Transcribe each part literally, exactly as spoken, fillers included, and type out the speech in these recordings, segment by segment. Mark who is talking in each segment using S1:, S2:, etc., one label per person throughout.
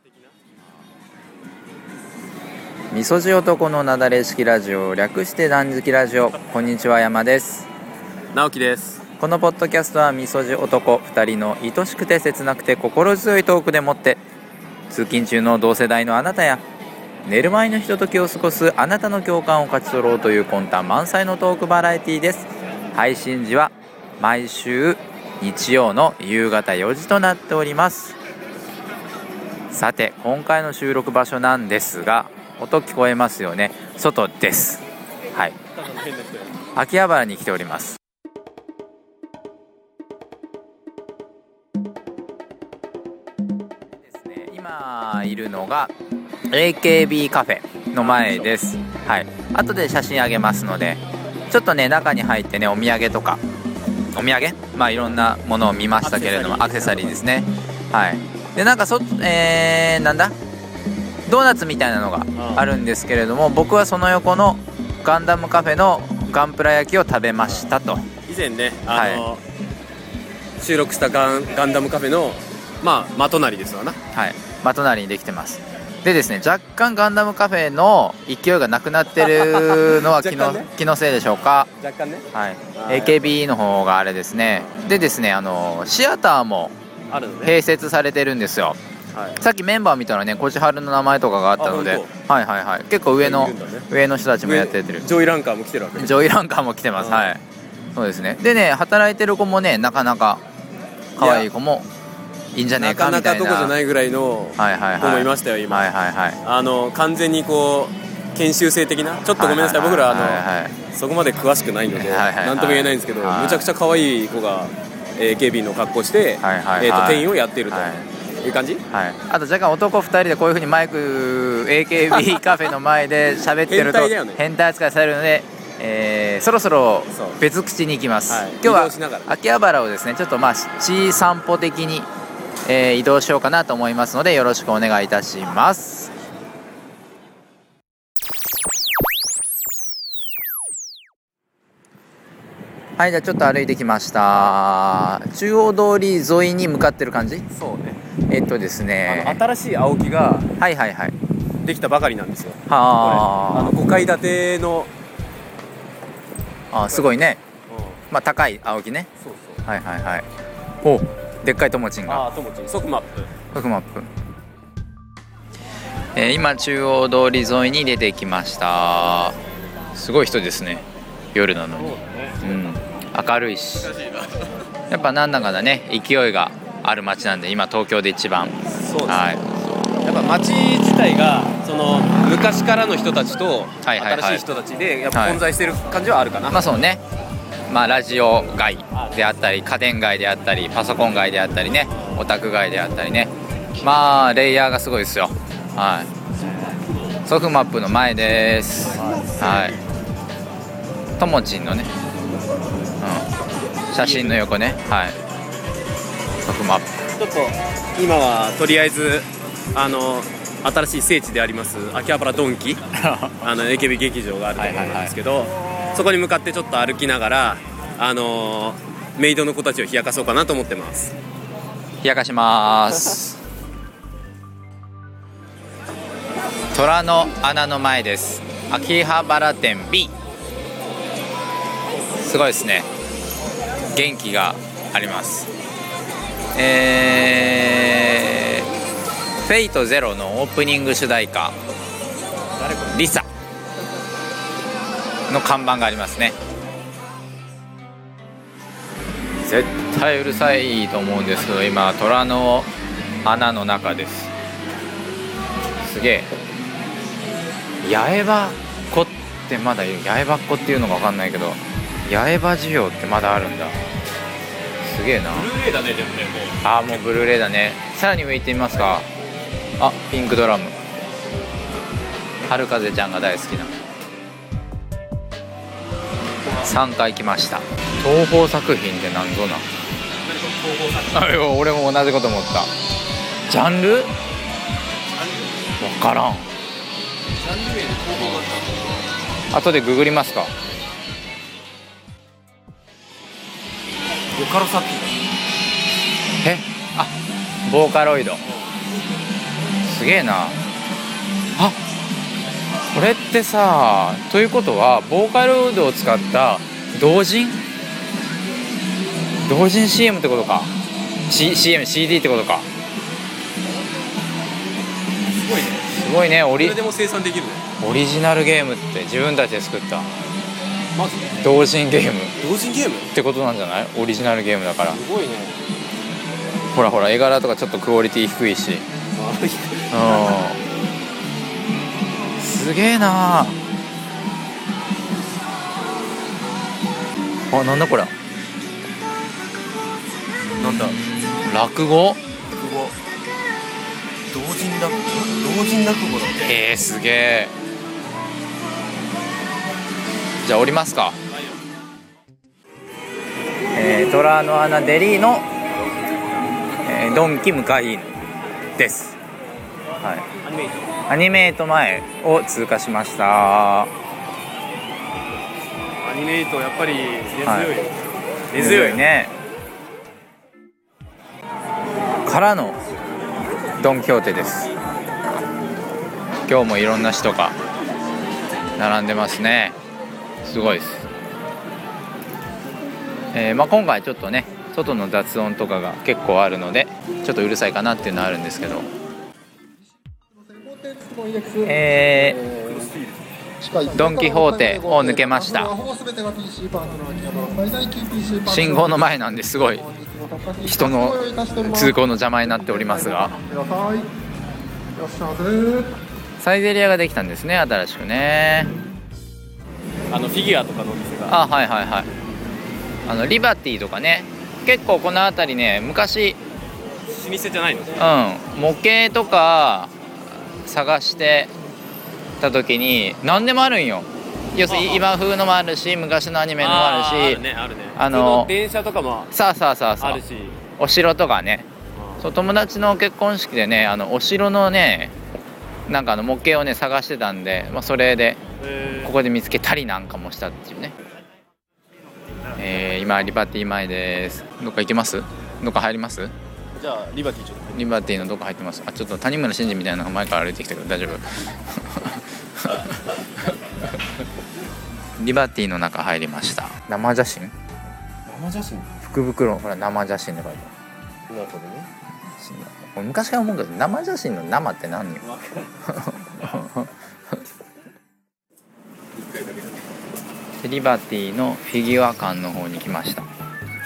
S1: みそじ男のなだれ式ラジオ、略して断食ラジオ。こんにちは、山です。
S2: 直樹です。
S1: このポッドキャストはみそじ男ふたりの愛しくて切なくて心強いトークでもって、通勤中の同世代のあなたや寝る前のひとときを過ごすあなたの共感を勝ち取ろうという魂胆満載のトークバラエティです。配信時は毎週日曜の夕方よじとなっております。さて、今回の収録場所なんですが、音聞こえますよね。外です。はい、秋葉原に来ております。ですね、今いるのが エーケービー カフェの前です。はい、後で写真あげますので、ちょっとね中に入ってね、お土産とかお土産まあいろんなものを見ましたけれども、アクセサリーですね。はい。でなんかそえー、なんだドーナツみたいなのがあるんですけれども、僕はその横のガンダムカフェのガンプラ焼きを食べましたと。
S2: 以前ね、あの、
S1: はい、
S2: 収録したガン、ガンダムカフェのまあ真隣ですわな。
S1: はい、真隣にできてます。でですね、若干ガンダムカフェの勢いがなくなってるのは気の、ね、気のせいでしょうか。
S2: 若干ね、
S1: はい、エーケービー の方があれですね。でですね、あのシアターも併設されてるんですよ。はい、さっきメンバー見たらね、こちはるの名前とかがあったので、はいはいはい、結構上の、ね、上の人たちもやっててる。
S2: ジョイランカーも来てるわけ。
S1: ジョイランカーも来てます。はい、そうですね。でね、働いてる子もね、なかなか可愛い子もいいんじゃねえかみたいな、
S2: なかなかどこじゃないぐらいの子もいましたよ今。
S1: はいはいはい、
S2: あの完全にこう研修生的な、ちょっとごめんなさい、僕らあの、はいはいはい、そこまで詳しくないので、はいはいはい、なんとも言えないんですけど、はい、むちゃくちゃ可愛い子が エーケービー の格好して、はいはいはい、えーと店員をやっていると、はい、いう感じ、はい、あと若干男ふたりでこういう風にマイク エーケービー カフェの前で喋ってると変態だよね、変態扱いされるので、えー、そろそろ別口に行きます。はい、今日は秋葉原をですね、ちょっとまあ小散歩的に、えー、移動しようかなと思いますので、よろしくお願いいたします。はい、じゃあちょっと歩いてきました。中央通り沿いに向かってる感じ。 そうね。
S1: えっとですね、
S2: あの新しい青木が
S1: はいはいはい
S2: できたばかりなんですよ。
S1: は
S2: あ、あのごかい建ての、
S1: あ、すごいね、うん、まあ高い青木ね。そうそう、はいはいはい。お、でっかいともちんが。
S2: あ、ともちん、ソクマップ、
S1: ソクマップ。えー、今中央通り沿いに出てきました。すごい人ですね、夜なのに。うん、明るいし、やっぱなんだかんだね、勢いがある街なんで、今東京で一番。そうですね、はい、
S2: やっぱ街自体がその昔からの人たちと新しい人たちでやっぱ混在してる感じはあるかな。はい、
S1: まあそうね、まあラジオ街であったり、家電街であったり、パソコン街であったりね、オタク街であったりね、まあレイヤーがすごいですよ。はい、ソフマップの前です。はい、ともちんのね、うん、写真の横ね、はい、ソフマップ。
S2: ちょっと今はとりあえずあの新しい聖地であります秋葉原ドンキあの エーケービー 劇場があるところなんですけど、はいはいはい、そこに向かってちょっと歩きながら、あのメイドの子たちを冷やかそうかなと思ってます。
S1: 冷やかします虎の穴の前です。秋葉原店 B、 すごいですね、元気があります。えー、フェイトゼロのオープニング主題歌リサの看板がありますね。絶対うるさいと思うんですけど、今虎の穴の中です。すげえ、八重歯っ子ってまだいる。八重歯っ子っていうのか分かんないけど、八重歯需要ってまだあるんだ。すげえな。
S2: ブルーレイだね。でもね、もう
S1: ああ、もうブルーレイだね。さらに上行ってみますか。あ、ピンクドラム、春風ちゃんが大好きな。さんかい来ました。東宝作品って何ぞな。あ、俺も同じこと思った。ジャンル分からん。後でググりますか。
S2: ボカロ作品。
S1: え、あ、ボーカロイド。 すげえな。あ、これってさ、ということはボーカロイドを使った同人同人 シーエム ってことか。 C、シーエム、シーディー ってことか。
S2: すごいね。
S1: すごいね。オリ、
S2: それでも生産できるね。
S1: オリジナルゲームって自分たちで作った
S2: マジ
S1: 同人ゲーム
S2: 同人ゲーム
S1: ってことなんじゃない？オリジナルゲームだから。
S2: すごいね。
S1: ほらほら、絵柄とかちょっとクオリティ低いし、うん、すげえな。あ、なんだこれ。
S2: なんだ。
S1: 落語？
S2: 落語。同人落語。同人落語だね。
S1: えー、すげえ。じゃあ降りますか。えー、虎の穴デリーの、えー、ドンキ向かいです。はい。
S2: アニメイト。
S1: アニメイト前を通過しました。
S2: アニメイトやっぱり根強い。
S1: はい、
S2: 根強い
S1: ね。からのドンキホーテです。今日もいろんな人が並んでますね。すごいです。えーまあ、今回ちょっとね、外の雑音とかが結構あるのでちょっとうるさいかなっていうのはあるんですけど、えー、ドンキホーテを抜けました。信号の前なんですごい人の通行の邪魔になっておりますが、サイゼリヤができたんですね、新しくね。
S2: あのフィギュアとかのお店が。
S1: あ、はいはいはい。あのリバティとかね、結構この辺りね、昔
S2: 老舗じゃないの？
S1: うん、模型とか探してた時に何でもあるんよ。要するに今風のもあるし、昔のアニメのもあるし、
S2: あるねあるね。
S1: あの
S2: 電車とかも
S1: さあさあさあさあ
S2: あるし、
S1: お城とかね。そう、友達の結婚式でね、あのお城のね、なんかあの模型をね探してたんで、まあ、それでここで見つけたりなんかもしたっていうね。えー、今リバティ前です。どっか行きます？どっか入ります？
S2: じゃあリバティちょっと。
S1: リバティのどっか入ってます。あ、ちょっと谷村新司みたいなのが前から歩いてきたけど大丈夫？リバティの中入りました。生写真？
S2: 生写真？
S1: 福袋、ほら生写真で書いてある。
S2: なるほどね。
S1: 昔から思うけど生写真の生って何よ。リバティのフィギュア館の方に来ました。
S2: や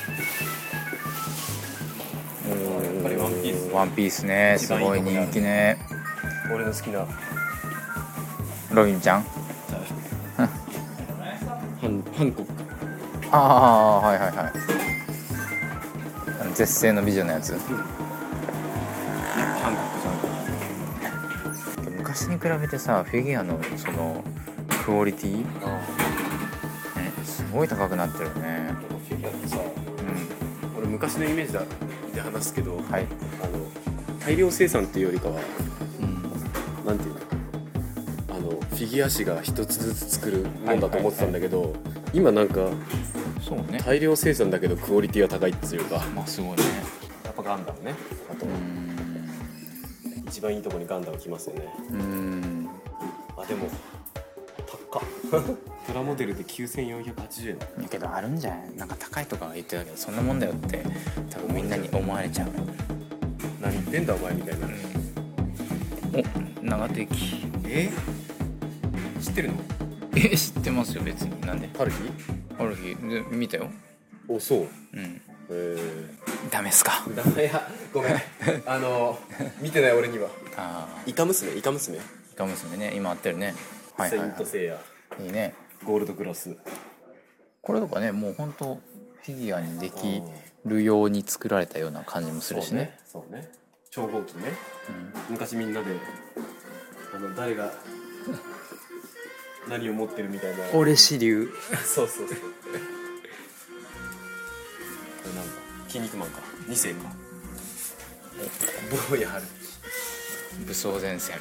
S2: っぱりワンピース。
S1: ワンピースね、すごい人気ね。
S2: 俺の好きな
S1: ロビンちゃん。
S2: ハンハンコック。
S1: ああ、はいはいはい。あの絶世の美女のやつ。
S2: ハンコックじゃん。
S1: 昔に比べてさ、フィギュアのそのクオリティ、ね、すごい高くなってるね。
S2: フィギュアってさ、うん、俺昔のイメージだで話すけど、はい、あの大量生産っていうよりかは、うん、なんていうの、あのフィギュア紙が一つずつ作るもんだと思ってたんだけど、はいはいはい、今なんかそう、ね、大量生産だけどクオリティは高いっていうか、まあすごいね。やっぱガンダムね。あと一番いいとこにガンダム来ますよね。うーん、あ、でも高っ。プラモデルできゅうせんよんひゃくはちじゅうえん。
S1: いいけどあるんじゃない？なんか高いとか言ってたけど、そんなもんだよって多分みんなに思われちゃう。
S2: 何言ってんだお前みたいな。
S1: お、長手駅。
S2: え？知ってるの？
S1: え、知ってますよ別に。なんで？
S2: ある日？
S1: ある日で見たよ。
S2: お、そう。うん。え
S1: ー、ダメっすか？
S2: ダメや、ごめん。あの見てない俺には。ああ。イカ娘、イカ娘。イ
S1: カ娘ね、今合ってるね。
S2: はいはいはい。セイントセイヤ。
S1: いいね。
S2: ゴールドグラス。
S1: これとかね、もう本当フィギュアにできるように作られたような感じもするしね。
S2: そうね。そうね。超合金ね。うん、昔みんなであの誰が何を持ってるみたいな。
S1: 俺支流。
S2: そうそうそう。これなんだ。筋肉マンか。に世か。坊や春。
S1: 武装前線。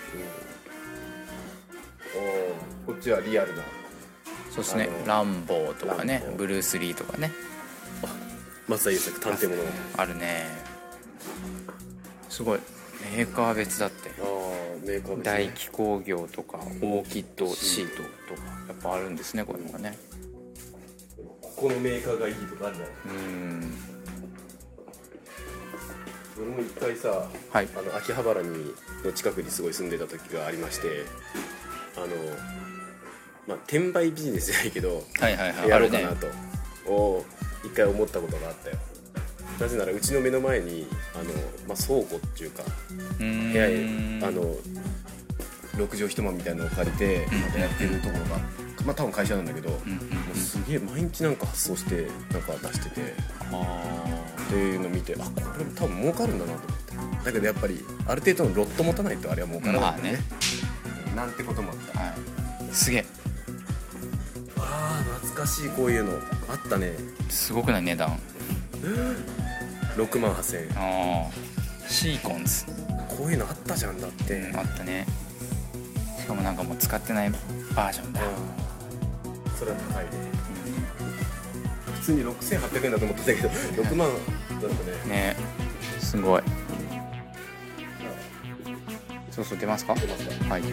S2: おお、こっちはリアルな。
S1: そうですね。ランボーとかね、ブルース・リーとかね。
S2: 松田優作探偵物語。
S1: あるね。すごい。メーカー別だって。ああ。
S2: メーカーですね。
S1: 大気工業とかオーキッドシートとかやっぱあるんですね、こういうのがね。
S2: このメーカーがいいとかあるんだよ。
S1: うん。
S2: 俺も一回さ、はい、あの秋葉原にの近くにすごい住んでた時がありまして、あの、まあ、転売ビジネスじゃないけど、
S1: はいはいはい、
S2: やろうかなと、ね、を一回思ったことがあったよ。なぜならうちの目の前にあの、まあ、倉庫っていうか部屋へあのろく畳一間みたいなのを借りてまたやってるところが、まあ多分会社なんだけど、うんうんうん、もうすげえ毎日なんか発送してなんか出してて、あっていうのを見て、あ、これ多分儲かるんだなと思って。だけどやっぱりある程度のロット持たないとあれは儲からないんだよね、まあね、なんてこともあった、はい、
S1: すげえ。
S2: あー懐かしい、こういうのあったね。
S1: すごくない値段
S2: ろくまんはっせんえん。
S1: ああ、シーコンズ
S2: こういうのあったじゃん。だって、
S1: うん、あったね。しかもなんかもう使ってないバージョンだ。
S2: それは高いね、うん、普通にろくせんはっぴゃくえんだと思ってたけどろくまんだったね。
S1: ね、すごい。そうそう、出ますか？
S2: 出ますか？
S1: はい。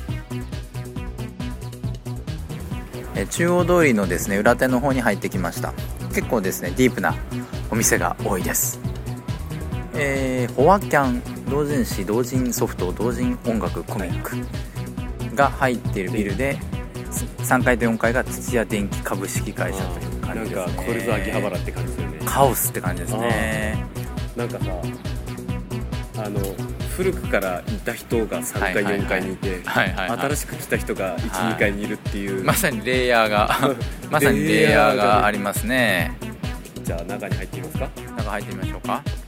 S1: え中央通りのですね裏手の方に入ってきました。結構ですねディープなお店が多いです。えー、ホアキャン同人誌、同人ソフト、同人音楽、コミックが入っているビルで、さんがいとよんかいが土屋電機株式会社という感じですね。
S2: なんかコルズ秋葉原って感じですよね。
S1: カオスって感じですね。
S2: なんかさ、あの古くからいた人がさんかい、よんかいにいて、新しく来た人がいち、にかいにいるっていう、
S1: まさにレイヤーがまさにレイヤーがありますね。
S2: じゃあ中に入ってみますか。
S1: 中入ってみましょうか。